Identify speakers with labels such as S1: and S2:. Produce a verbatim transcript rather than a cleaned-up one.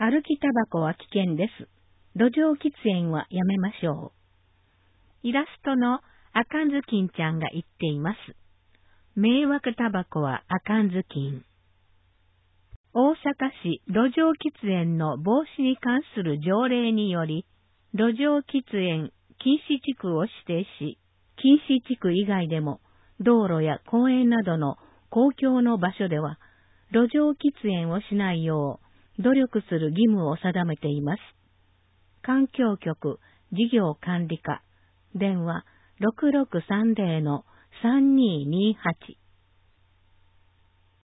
S1: 歩きタバコは危険です。路上喫煙はやめましょう。イラストのあかんずきんちゃんが言っています。迷惑タバコはあかんずきん。大阪市路上喫煙の防止に関する条例により、路上喫煙禁止地区を指定し、禁止地区以外でも道路や公園などの公共の場所では、路上喫煙をしないよう努力する義務を定めています。環境局事業管理課、電話 ろくろくさんぜろのさんにーにーはち